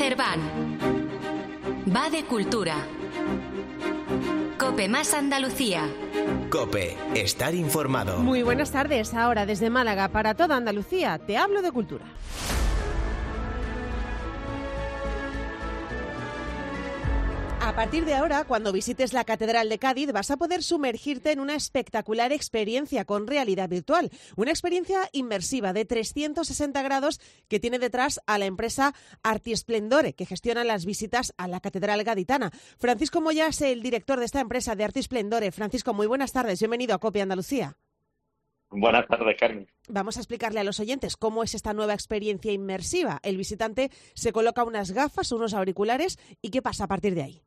Gerván. Va de cultura. COPE más Andalucía. COPE, estar informado. Muy buenas tardes, ahora desde Málaga para toda Andalucía, te hablo de cultura. A partir de ahora, cuando visites la Catedral de Cádiz, vas a poder sumergirte en una espectacular experiencia con realidad virtual. Una experiencia inmersiva de 360 grados que tiene detrás a la empresa Artisplendore, que gestiona las visitas a la Catedral Gaditana. Francisco Moya es el director de esta empresa de Artisplendore. Francisco, muy buenas tardes. Bienvenido a COPE Andalucía. Buenas tardes, Carmen. Vamos a explicarle a los oyentes cómo es esta nueva experiencia inmersiva. El visitante se coloca unas gafas, unos auriculares y ¿qué pasa a partir de ahí?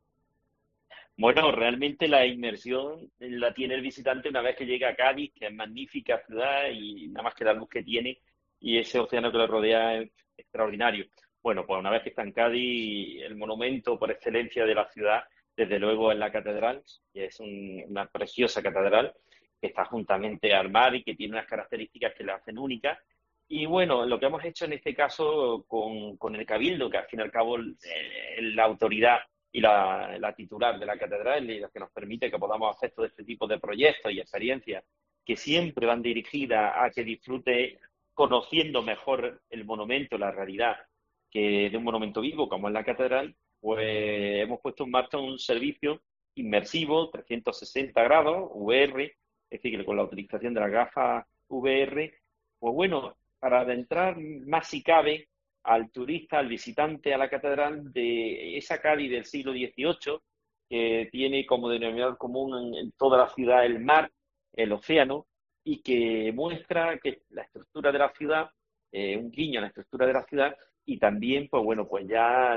Bueno, realmente la inmersión la tiene el visitante una vez que llega a Cádiz, que es magnífica ciudad y nada más que la luz que tiene y ese océano que lo rodea es extraordinario. Bueno, pues una vez que está en Cádiz, el monumento por excelencia de la ciudad, desde luego es la catedral, que es una preciosa catedral que está juntamente armada y que tiene unas características que la hacen única. Y bueno, lo que hemos hecho en este caso con el Cabildo, que al fin y al cabo la autoridad y la titular de la catedral y la que nos permite que podamos hacer todo este tipo de proyectos y experiencias que siempre van dirigidas a que disfrute conociendo mejor el monumento, la realidad que de un monumento vivo como es la catedral, pues hemos puesto en marcha un servicio inmersivo 360 grados, VR, es decir, que con la utilización de las gafas VR, pues bueno, para adentrar más si cabe al turista, al visitante a la catedral de esa Cádiz del siglo XVIII, que tiene como denominador común en toda la ciudad el mar, el océano, y que muestra que la estructura de la ciudad, un guiño a la estructura de la ciudad, y también, pues bueno, pues ya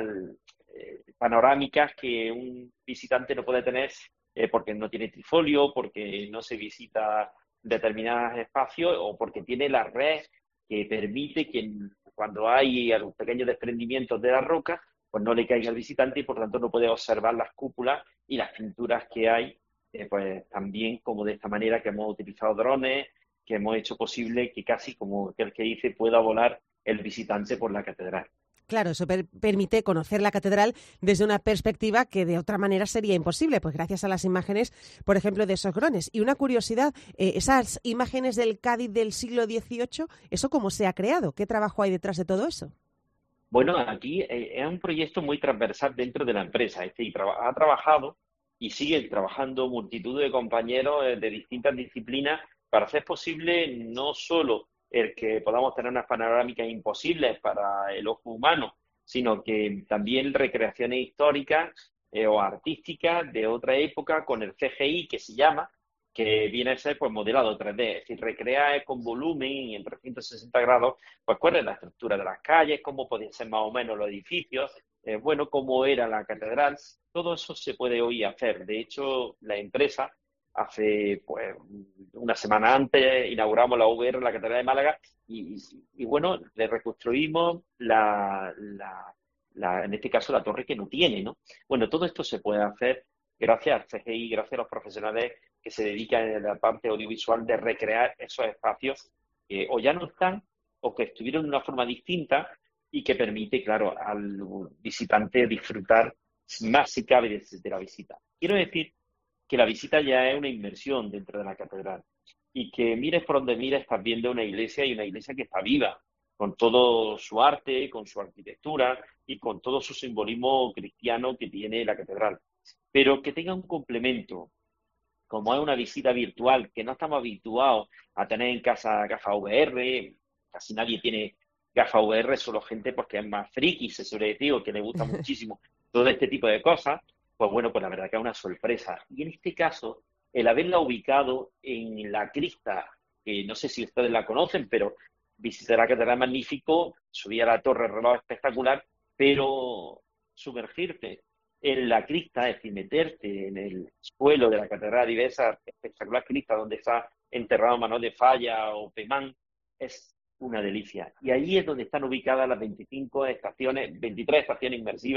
panorámicas que un visitante no puede tener porque no tiene trifolio, porque no se visita determinados espacios o porque tiene la red que permite que cuando hay algún pequeño desprendimiento de la roca, pues no le caiga al visitante y por tanto no puede observar las cúpulas y las pinturas que hay, pues también como de esta manera que hemos utilizado drones, que hemos hecho posible que casi como aquel que dice pueda volar el visitante por la catedral. Claro, eso permite conocer la catedral desde una perspectiva que de otra manera sería imposible, pues gracias a las imágenes, por ejemplo, de esos drones. Y una curiosidad, esas imágenes del Cádiz del siglo XVIII, ¿eso cómo se ha creado? ¿Qué trabajo hay detrás de todo eso? Bueno, aquí es un proyecto muy transversal dentro de la empresa. Ha trabajado y sigue trabajando multitud de compañeros de distintas disciplinas para hacer posible no solo el que podamos tener unas panorámicas imposibles para el ojo humano, sino que también recreaciones históricas o artísticas de otra época con el CGI, que se llama, que viene a ser pues modelado 3D, es decir, recrear con volumen en 360 grados, pues cuál es la estructura de las calles, cómo podían ser más o menos los edificios, bueno, cómo era la catedral, todo eso se puede hoy hacer. De hecho, la empresa hace pues una semana antes inauguramos la VR en la Catedral de Málaga y bueno, le reconstruimos en este caso la torre que no tiene, ¿no? Bueno, todo esto se puede hacer gracias al CGI, gracias a los profesionales que se dedican en la parte audiovisual de recrear esos espacios que o ya no están o que estuvieron de una forma distinta y que permite, claro, al visitante disfrutar más si cabe de la visita. Quiero decir que la visita ya es una inmersión dentro de la catedral y que mires por donde mires estás viendo una iglesia y una iglesia que está viva, con todo su arte, con su arquitectura y con todo su simbolismo cristiano que tiene la catedral. Pero que tenga un complemento, como es una visita virtual, que no estamos habituados a tener en casa gafas VR, casi nadie tiene gafas VR, solo gente porque es más friki, se suele decir, o que le gusta muchísimo todo este tipo de cosas. Pues bueno, pues la verdad que es una sorpresa. Y en este caso, el haberla ubicado en la crista, que no sé si ustedes la conocen, pero visitar la catedral magnífico, subir a la torre reloj espectacular, pero sumergirte en la crista, es decir, meterte en el suelo de la catedral y ver esa espectacular crista donde está enterrado Manuel de Falla o Pemán, es una delicia. Y ahí es donde están ubicadas las 23 estaciones inmersivas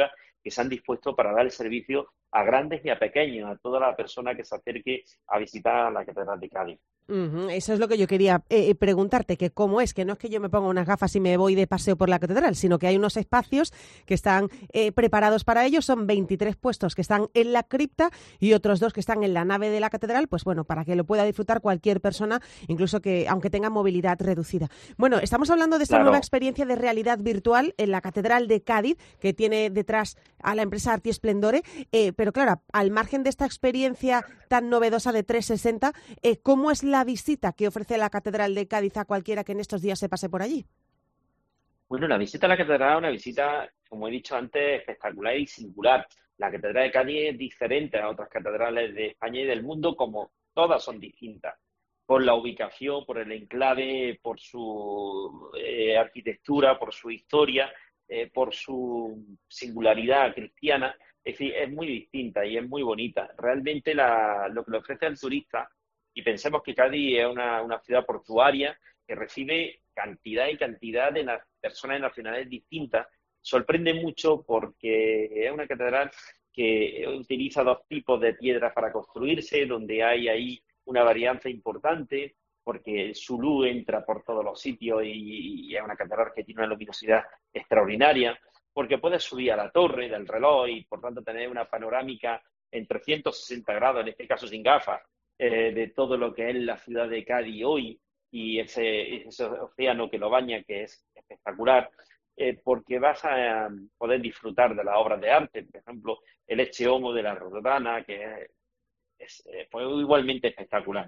que se han dispuesto para dar el servicio a grandes y a pequeños, a toda la persona que se acerque a visitar la Catedral de Cádiz. Eso es lo que yo quería preguntarte, que cómo es, que no es que yo me ponga unas gafas y me voy de paseo por la catedral, sino que hay unos espacios que están preparados para ello. Son 23 puestos que están en la cripta y otros 2 que están en la nave de la catedral, pues bueno, para que lo pueda disfrutar cualquier persona, incluso que aunque tenga movilidad reducida. Bueno, estamos hablando de esta nueva experiencia de realidad virtual en la Catedral de Cádiz, que tiene detrás a la empresa Arti Splendore, pero claro, al margen de esta experiencia tan novedosa de 360, ¿cómo es la visita que ofrece la Catedral de Cádiz a cualquiera que en estos días se pase por allí? Bueno, la visita a la catedral es una visita, como he dicho antes, espectacular y singular. La Catedral de Cádiz es diferente a otras catedrales de España y del mundo, como todas son distintas, por la ubicación, por el enclave, por su arquitectura, por su historia, por su singularidad cristiana. Es decir, es muy distinta y es muy bonita. Realmente lo que le ofrece al turista, y pensemos que Cádiz es una ciudad portuaria que recibe cantidad y cantidad de personas de nacionalidades distintas, sorprende mucho porque es una catedral que utiliza 2 tipos de piedras para construirse, donde hay ahí una varianza importante, porque su luz entra por todos los sitios y es una catedral que tiene una luminosidad extraordinaria, porque puedes subir a la torre del reloj y por tanto tener una panorámica en 360 grados, en este caso sin gafas, de todo lo que es la ciudad de Cádiz hoy y ese océano que lo baña, que es espectacular, porque vas a poder disfrutar de las obras de arte, por ejemplo, el Ecce Homo de la Roldana, que fue igualmente espectacular.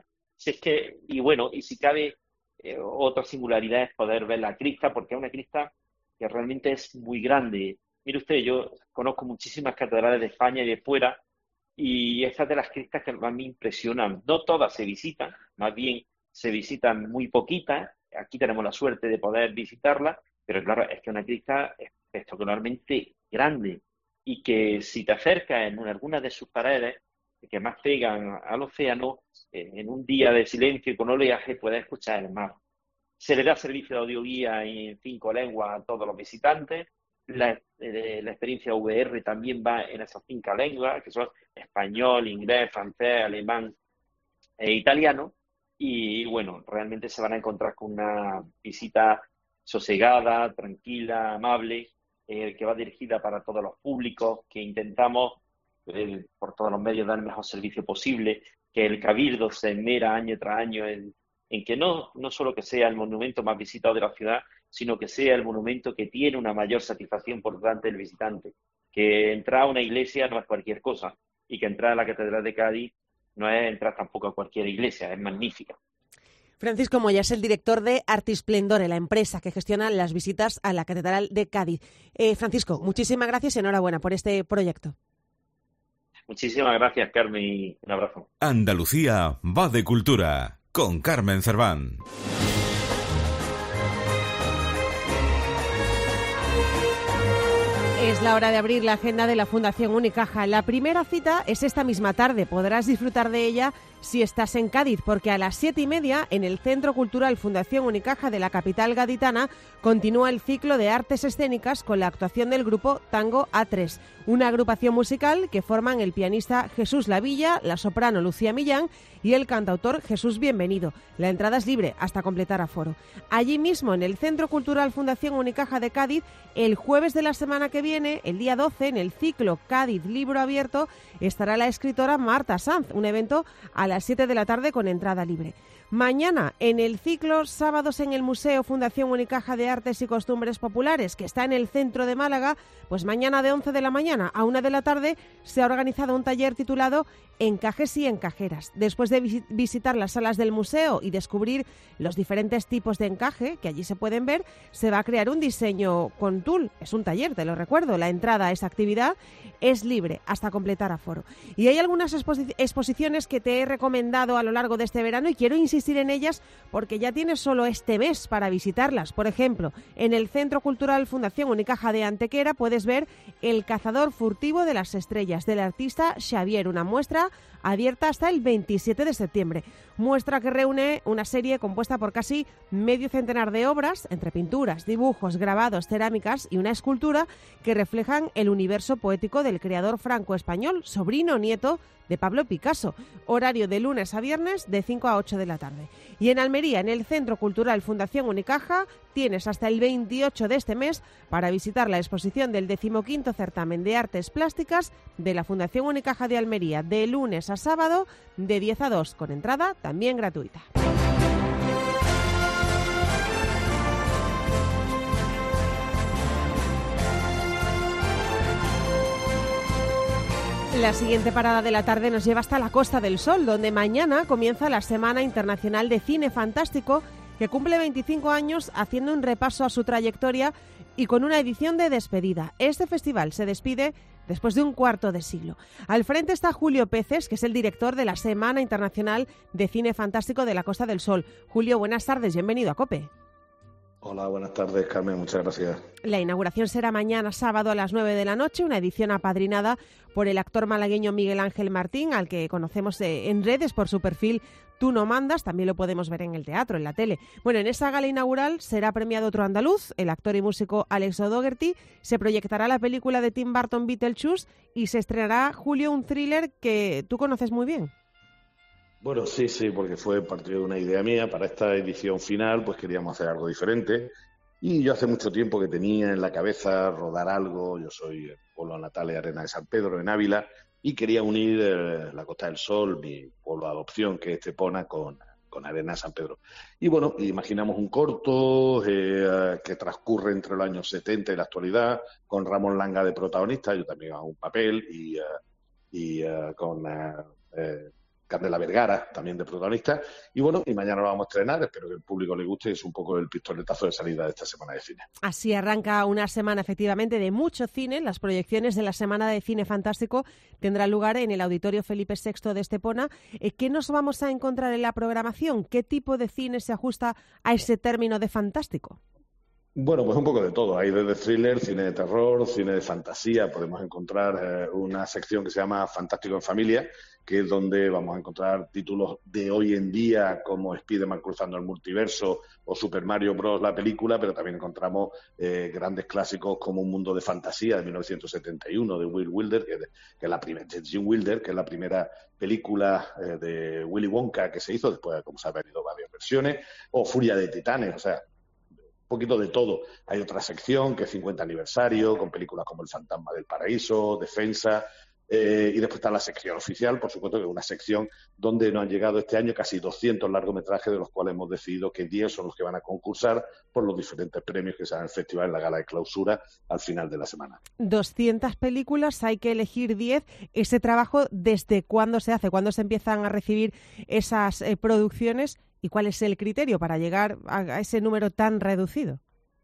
Y si cabe, otra singularidad es poder ver la cripta, porque es una cripta que realmente es muy grande. Mire usted, yo conozco muchísimas catedrales de España y de fuera, y esta es de las criptas que más me impresionan. No todas se visitan, más bien se visitan muy poquitas. Aquí tenemos la suerte de poder visitarla, pero claro, es que es una cripta espectacularmente grande y que si te acercas en alguna de sus paredes, que más pegan al océano, en un día de silencio y con oleaje puedes escuchar el mar. Se le da servicio de audioguía en 5 lenguas a todos los visitantes. La experiencia VR también va en esas 5 lenguas, que son español, inglés, francés, alemán e italiano. Y bueno, realmente se van a encontrar con una visita sosegada, tranquila, amable, que va dirigida para todos los públicos, que intentamos por todos los medios dar el mejor servicio posible, que el Cabildo se esmera año tras año en que no solo que sea el monumento más visitado de la ciudad, sino que sea el monumento que tiene una mayor satisfacción por delante del visitante. Que entrar a una iglesia no es cualquier cosa, y que entrar a la Catedral de Cádiz no es entrar tampoco a cualquier iglesia, es magnífica. Francisco Moya es el director de Arti Splendore, la empresa que gestiona las visitas a la Catedral de Cádiz. Francisco, muchísimas gracias y enhorabuena por este proyecto. Muchísimas gracias, Carmen, y un abrazo. Andalucía va de cultura, con Carmen Cerván. Es la hora de abrir la agenda de la Fundación Unicaja. La primera cita es esta misma tarde. Podrás disfrutar de ella si estás en Cádiz, porque a las 7:30 en el Centro Cultural Fundación Unicaja de la capital gaditana continúa el ciclo de artes escénicas con la actuación del grupo Tango A3, una agrupación musical que forman el pianista Jesús Lavilla, la soprano Lucía Millán y el cantautor Jesús Bienvenido. La entrada es libre hasta completar aforo. Allí mismo, en el Centro Cultural Fundación Unicaja de Cádiz, el jueves de la semana que viene, el día 12, en el ciclo Cádiz Libro Abierto, estará la escritora Marta Sanz, un evento a las 7 de la tarde con entrada libre. Mañana, en el ciclo Sábados en el Museo Fundación Unicaja de Artes y Costumbres Populares, que está en el centro de Málaga, pues mañana de 11 de la mañana a 1 de la tarde se ha organizado un taller titulado Encajes y Encajeras. Después de visitar las salas del museo y descubrir los diferentes tipos de encaje que allí se pueden ver, se va a crear un diseño con tul. Es un taller, te lo recuerdo. La entrada a esa actividad es libre hasta completar aforo. Y hay algunas exposiciones que te he recomendado a lo largo de este verano y quiero insistir insistir en ellas porque ya tienes solo este mes para visitarlas. Por ejemplo, en el Centro Cultural Fundación Unicaja de Antequera puedes ver El cazador furtivo de las estrellas, del artista Xavier, una muestra abierta hasta el 27 de septiembre. Muestra que reúne una serie compuesta por casi medio centenar de obras, entre pinturas, dibujos, grabados, cerámicas y una escultura que reflejan el universo poético del creador franco-español, sobrino nieto de Pablo Picasso. Horario de lunes a viernes de 5 a 8 de la tarde. Y en Almería, en el Centro Cultural Fundación Unicaja, tienes hasta el 28 de este mes para visitar la exposición del 15º Certamen de Artes Plásticas de la Fundación Unicaja de Almería, de lunes a sábado, de 10 a 2, con entrada también gratuita. La siguiente parada de la tarde nos lleva hasta la Costa del Sol, donde mañana comienza la Semana Internacional de Cine Fantástico, que cumple 25 años haciendo un repaso a su trayectoria y con una edición de despedida. Este festival se despide después de un cuarto de siglo. Al frente está Julio Peces, que es el director de la Semana Internacional de Cine Fantástico de la Costa del Sol. Julio, buenas tardes, bienvenido a COPE. Hola, buenas tardes, Carmen, muchas gracias. La inauguración será mañana sábado a las 9 de la noche, una edición apadrinada por el actor malagueño Miguel Ángel Martín, al que conocemos en redes por su perfil Tú no mandas, también lo podemos ver en el teatro, en la tele. Bueno, en esa gala inaugural será premiado otro andaluz, el actor y músico Alex O'Doherty, se proyectará la película de Tim Burton Beetlejuice y se estrenará, Julio, un thriller que tú conoces muy bien. Bueno, sí, porque fue partido de una idea mía. Para esta edición final, pues queríamos hacer algo diferente. Y yo hace mucho tiempo que tenía en la cabeza rodar algo. Yo soy pueblo natal de Arenas de San Pedro, en Ávila, y quería unir la Costa del Sol, mi pueblo de adopción, que es Estepona, con Arenas de San Pedro. Y bueno, imaginamos un corto que transcurre entre los años 70 y la actualidad, con Ramón Langa de protagonista, yo también hago un papel, y con Candela Vergara, también de protagonista. Y bueno, y mañana lo vamos a estrenar, espero que al público le guste, es un poco el pistoletazo de salida de esta semana de cine. Así arranca una semana efectivamente de mucho cine. Las proyecciones de la Semana de Cine Fantástico tendrán lugar en el Auditorio Felipe VI de Estepona. ¿Qué nos vamos a encontrar en la programación? ¿Qué tipo de cine se ajusta a ese término de fantástico? Bueno, pues un poco de todo. Hay desde thriller, cine de terror, cine de fantasía. Podemos encontrar una sección que se llama Fantástico en Familia, que es donde vamos a encontrar títulos de hoy en día como Spider-Man cruzando el multiverso o Super Mario Bros. La película, pero también encontramos grandes clásicos como Un mundo de fantasía de 1971 de Will Wilder, que es la primera, Jim Wilder, que es la primera película de Willy Wonka que se hizo, después, como se han venido varias versiones, o Furia de Titanes, o sea, un poquito de todo. Hay otra sección que es 50 aniversario, con películas como El fantasma del paraíso, Defensa, y después está la sección oficial, por supuesto, que es una sección donde nos han llegado este año casi 200 largometrajes, de los cuales hemos decidido que 10 son los que van a concursar por los diferentes premios que se dan en el festival, en la gala de clausura al final de la semana. 200 películas, hay que elegir 10. Ese trabajo, ¿desde cuándo se hace? ¿Cuándo se empiezan a recibir esas producciones? ¿Y cuál es el criterio para llegar a ese número tan reducido?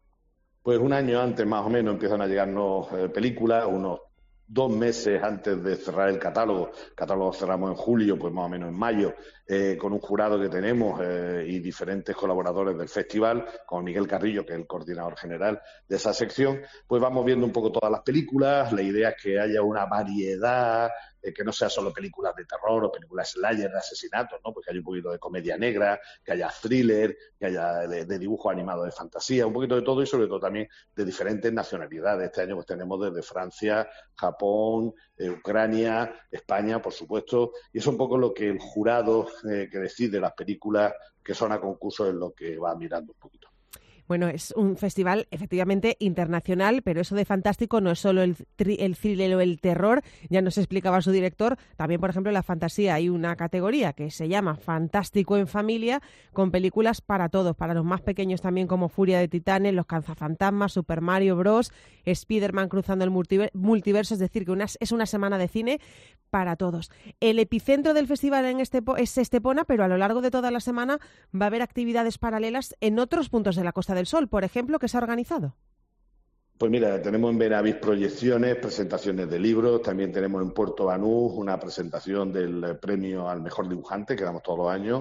Pues un año antes, más o menos, empiezan a llegarnos películas, unos 2 meses antes de cerrar el catálogo. El catálogo cerramos en julio, pues más o menos en mayo, con un jurado que tenemos y diferentes colaboradores del festival, como Miguel Carrillo, que es el coordinador general de esa sección. Pues vamos viendo un poco todas las películas. La idea es que haya una variedad, que no sea solo películas de terror o películas slasher de asesinatos, ¿no? Pues que haya un poquito de comedia negra, que haya thriller, que haya de dibujo animado de fantasía, un poquito de todo, y sobre todo también de diferentes nacionalidades. Este año pues tenemos desde Francia, Japón, Ucrania, España, por supuesto, y eso es un poco lo que el jurado que decide las películas que son a concurso es lo que va mirando un poquito. Bueno, es un festival efectivamente internacional, pero eso de fantástico no es solo el thriller o el terror, ya nos explicaba su director. También, por ejemplo, en la fantasía hay una categoría que se llama Fantástico en Familia, con películas para todos, para los más pequeños también, como Furia de Titanes, Los Cazafantasmas, Super Mario Bros., Spider-Man cruzando el multiverso, es decir, que es una semana de cine para todos. El epicentro del festival es Estepona, pero a lo largo de toda la semana va a haber actividades paralelas en otros puntos de la Costa del Sol, por ejemplo, que se ha organizado. Pues mira, tenemos en Benavís proyecciones, presentaciones de libros, también tenemos en Puerto Banús una presentación del premio al mejor dibujante que damos todos los años,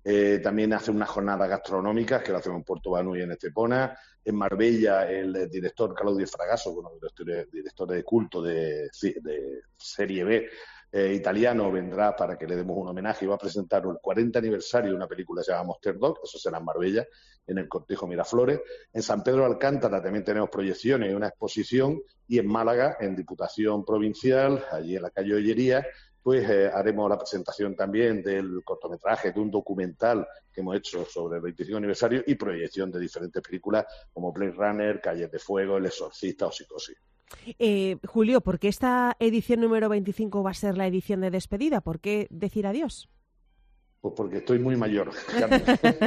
También hace unas jornadas gastronómicas que lo hacemos en Puerto Banús y en Estepona. En Marbella, el director Claudio Fragasso, uno de los directores de culto de Serie B italiano, vendrá para que le demos un homenaje y va a presentar el 40 aniversario de una película que se llama Monster Dog, eso será en Marbella, en el Cortijo Miraflores. En San Pedro de Alcántara también tenemos proyecciones y una exposición, y en Málaga, en Diputación Provincial, allí en la calle Ollería, pues haremos la presentación también del cortometraje, de un documental que hemos hecho sobre el 25 aniversario y proyección de diferentes películas como Blade Runner, Calles de Fuego, El Exorcista o Psicosis. Julio, ¿por qué esta edición número 25 va a ser la edición de despedida? ¿Por qué decir adiós? Pues porque estoy muy mayor, Carmen.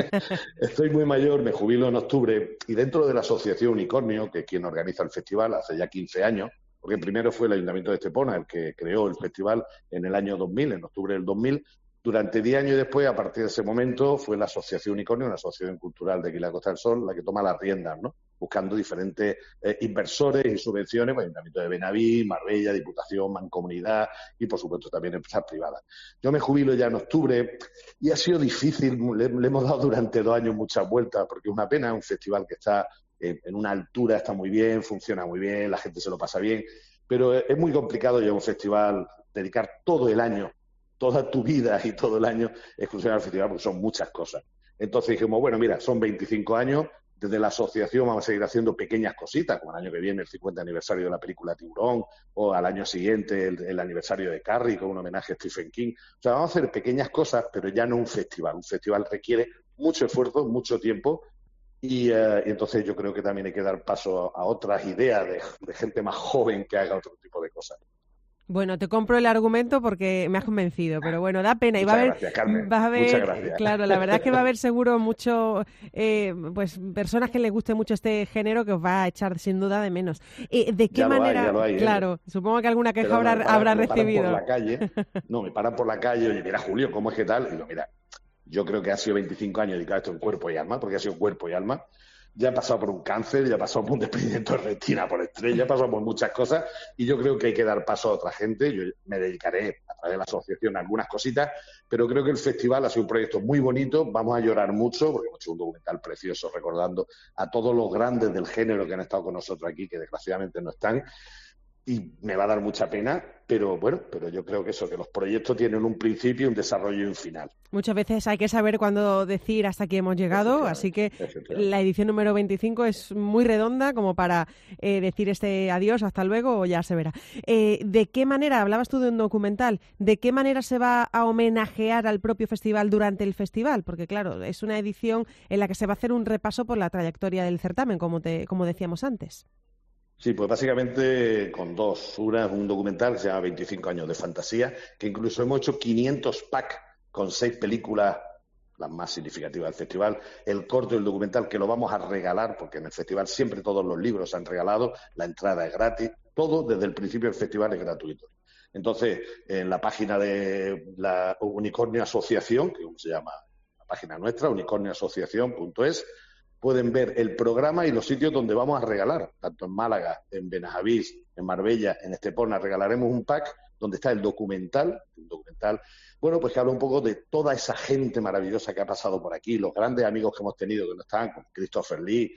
Estoy muy mayor, me jubilo en octubre, y dentro de la Asociación Unicornio, que es quien organiza el festival hace ya 15 años, porque primero fue el Ayuntamiento de Estepona el que creó el festival en el año 2000, en octubre del 2000. Durante 10 años después, a partir de ese momento, fue la Asociación Unicornio, una asociación cultural de aquí la Costa del Sol, la que toma las riendas, ¿no? Buscando diferentes inversores y subvenciones, pues, Ayuntamiento de Benaví, Marbella, Diputación, Mancomunidad y, por supuesto, también empresas privadas. Yo me jubilo ya en octubre y ha sido difícil, le hemos dado durante 2 años muchas vueltas, porque es una pena, es un festival que está en una altura, está muy bien, funciona muy bien, la gente se lo pasa bien, pero es muy complicado ya un festival dedicar todo el año, toda tu vida y todo el año exclusivamente al festival, porque son muchas cosas. Entonces dijimos, bueno, mira, son 25 años, desde la asociación vamos a seguir haciendo pequeñas cositas, como el año que viene el 50 aniversario de la película Tiburón, o al año siguiente el aniversario de Carrie, con un homenaje a Stephen King. O sea, vamos a hacer pequeñas cosas, pero ya no un festival. Un festival requiere mucho esfuerzo, mucho tiempo, y entonces yo creo que también hay que dar paso a otras ideas de gente más joven que haga otro tipo de cosas. Bueno, te compro el argumento porque me has convencido, pero bueno, da pena. Y va a haber, gracias, Carmen. vas a ver, muchas gracias. Claro, la verdad es que va a haber seguro mucho, pues personas que les guste mucho este género que os va a echar sin duda de menos. ¿De qué manera? Ya lo hay, claro, supongo que alguna queja habrá me recibido. Paran por la calle, me paran por la calle, oye, mira, Julio, ¿cómo es que tal? Y digo, mira, yo creo que ha sido 25 años dedicado a esto en cuerpo y alma, porque ha sido cuerpo y alma. Ya he pasado por un cáncer, ya he pasado por un desprendimiento de retina por estrés, ya he pasado por muchas cosas, y yo creo que hay que dar paso a otra gente. Yo me dedicaré a través de la asociación a algunas cositas, pero creo que el festival ha sido un proyecto muy bonito. Vamos a llorar mucho porque hemos hecho un documental precioso recordando a todos los grandes del género que han estado con nosotros aquí, que desgraciadamente no están. Y me va a dar mucha pena, pero bueno, pero yo creo que eso, que los proyectos tienen un principio, un desarrollo y un final. Muchas veces hay que saber cuándo decir hasta aquí hemos llegado, así que la edición número 25 es muy redonda como para decir este adiós, hasta luego, o ya se verá. ¿De qué manera, hablabas tú de un documental, de qué manera se va a homenajear al propio festival durante el festival? Porque claro, es una edición en la que se va a hacer un repaso por la trayectoria del certamen, como decíamos antes. Sí, pues básicamente con dos. Una es un documental que se llama 25 años de fantasía, que incluso hemos hecho 500 packs con 6 películas, las más significativas del festival. El corto y el documental, que lo vamos a regalar, porque en el festival siempre todos los libros se han regalado, la entrada es gratis, todo desde el principio del festival es gratuito. Entonces, en la página de la Unicornio Asociación, que se llama la página nuestra, unicornioasociación.es, pueden ver el programa y los sitios donde vamos a regalar, tanto en Málaga, en Benajavís, en Marbella, en Estepona. Regalaremos un pack donde está el documental, bueno, pues que habla un poco de toda esa gente maravillosa que ha pasado por aquí, los grandes amigos que hemos tenido que no están, como Christopher Lee,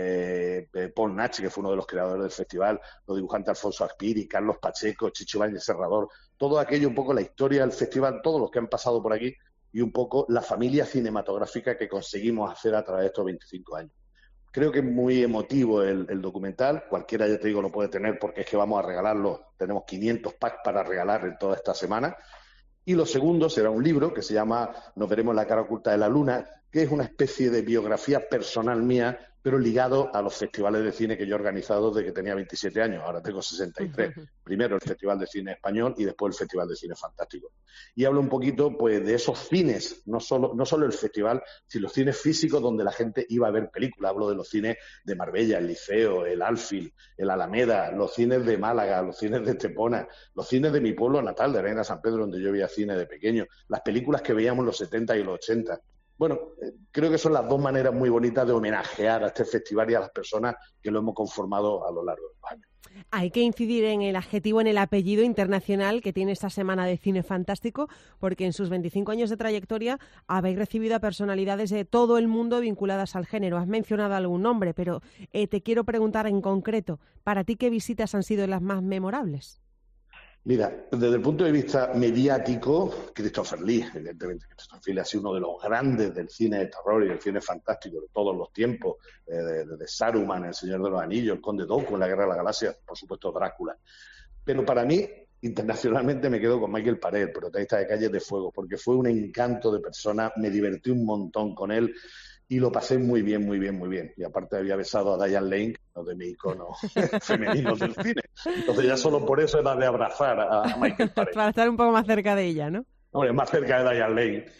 Paul Nachi, que fue uno de los creadores del festival, los dibujantes Alfonso Aspiri, Carlos Pacheco, Chicho Ibáñez Serrador, todo aquello, un poco la historia del festival, todos los que han pasado por aquí, y un poco la familia cinematográfica que conseguimos hacer a través de estos 25 años. Creo que es muy emotivo el documental. Cualquiera, ya te digo, lo puede tener porque es que vamos a regalarlo. Tenemos 500 packs para regalar en toda esta semana. Y lo segundo será un libro que se llama Nos veremos la cara oculta de la luna, que es una especie de biografía personal mía, pero ligado a los festivales de cine que yo he organizado desde que tenía 27 años. Ahora tengo 63. Primero el Festival de Cine Español y después el Festival de Cine Fantástico. Y hablo un poquito pues de esos cines, no solo el festival, sino los cines físicos donde la gente iba a ver películas. Hablo de los cines de Marbella, el Liceo, el Alfil, el Alameda, los cines de Málaga, los cines de Estepona, los cines de mi pueblo natal, de Arena San Pedro, donde yo veía cine de pequeño, las películas que veíamos en los 70 y los 80. Bueno, creo que son las dos maneras muy bonitas de homenajear a este festival y a las personas que lo hemos conformado a lo largo de los años. Hay que incidir en el adjetivo, en el apellido internacional que tiene esta Semana de Cine Fantástico, porque en sus 25 años de trayectoria habéis recibido a personalidades de todo el mundo vinculadas al género. Has mencionado algún nombre, pero te quiero preguntar en concreto, ¿para ti qué visitas han sido las más memorables? Mira, desde el punto de vista mediático, Christopher Lee, evidentemente. Christopher Lee ha sido uno de los grandes del cine de terror y del cine fantástico de todos los tiempos, desde Saruman, El Señor de los Anillos, El Conde Dooku, La Guerra de la Galaxia, por supuesto Drácula. Pero para mí, internacionalmente, me quedo con Michael Paré, el protagonista de Calles de Fuego, porque fue un encanto de persona, me divertí un montón con él y lo pasé muy bien, muy bien, muy bien. Y aparte había besado a Diane Lane, uno de mis iconos femeninos del cine. Entonces ya solo por eso era de abrazar a Michael Paré. Para estar un poco más cerca de ella, ¿no? Hombre, más cerca de Diane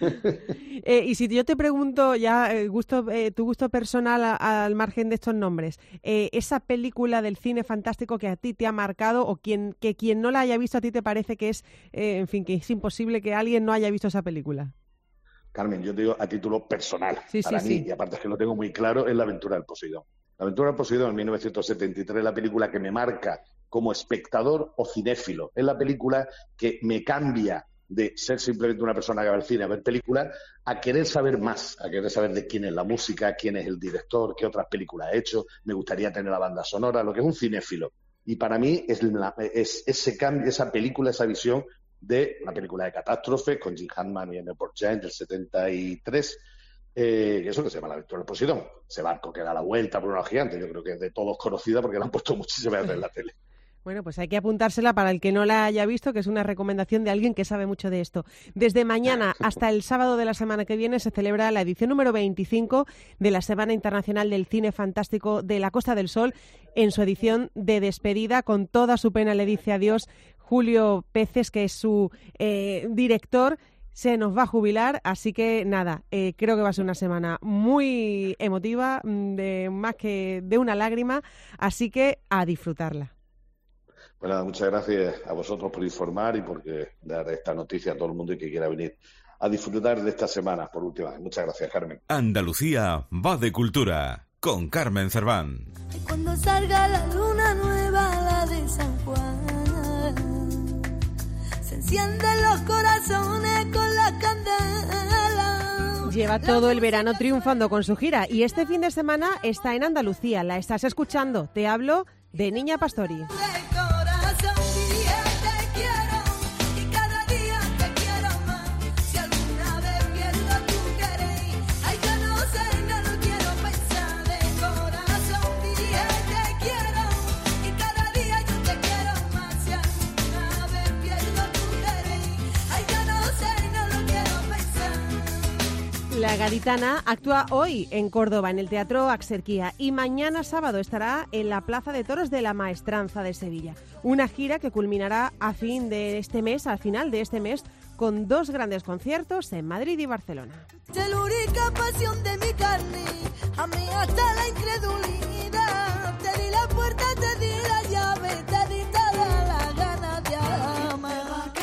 Lane. Y si yo te pregunto ya tu gusto personal al margen de estos nombres, esa película del cine fantástico que a ti te ha marcado o quien no la haya visto a ti te parece que es, en fin, que es imposible que alguien no haya visto esa película. Carmen, yo te digo a título personal, para mí, sí. y aparte es que lo tengo muy claro, es La Aventura del Poseidón. La Aventura del Poseidón en 1973 es la película que me marca como espectador o cinéfilo. Es la película que me cambia de ser simplemente una persona que va al cine a ver películas a querer saber más, a querer saber de quién es la música, quién es el director, qué otras películas ha hecho, me gustaría tener la banda sonora, lo que es un cinéfilo. Y para mí es ese cambio, esa película, esa visión de una película de catástrofe con Jim Hammond y Ennio Morricone del 73, eso que se llama La Aventura del Poseidón, ese barco que da la vuelta por una gigante. Yo creo que es de todos conocida porque la han puesto muchísimas veces en la tele. Bueno, pues hay que apuntársela para el que no la haya visto, que es una recomendación de alguien que sabe mucho de esto. Desde mañana hasta el sábado de la semana que viene se celebra la edición número 25 de la Semana Internacional del Cine Fantástico de la Costa del Sol, en su edición de despedida. Con toda su pena le dice adiós Julio Peces, que es su director. Se nos va a jubilar, así que nada, creo que va a ser una semana muy emotiva, más que de una lágrima, así que a disfrutarla. Bueno, muchas gracias a vosotros por informar y por dar esta noticia a todo el mundo y que quiera venir a disfrutar de esta semana por última vez. Muchas gracias, Carmen. Andalucía va de cultura con Carmen Cerván. Cuando salga la luna nueva, la de San Juan, se encienden los corazones con la candela. Lleva todo el verano triunfando con su gira y este fin de semana está en Andalucía. La estás escuchando. Te hablo de Niña Pastori. La gaditana actúa hoy en Córdoba, en el Teatro Axerquía, y mañana sábado estará en la Plaza de Toros de la Maestranza de Sevilla. Una gira que culminará al final de este mes, con 2 grandes conciertos en Madrid y Barcelona. Telúrica pasión de mi carne, a mí hasta la incredulidad. Te di la puerta, te di la llave, te di toda la gana de amar.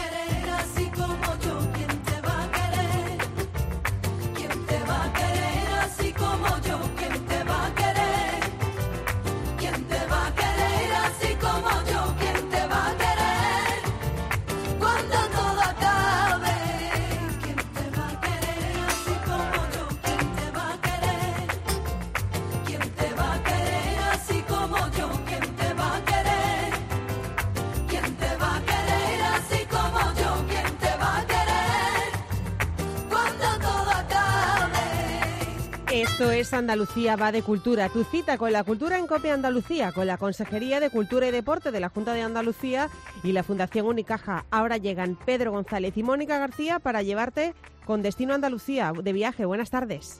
Esto es Andalucía va de cultura, tu cita con la cultura en COPE Andalucía, con la Consejería de Cultura y Deporte de la Junta de Andalucía y la Fundación Unicaja. Ahora llegan Pedro González y Mónica García para llevarte con destino a Andalucía de viaje. Buenas tardes.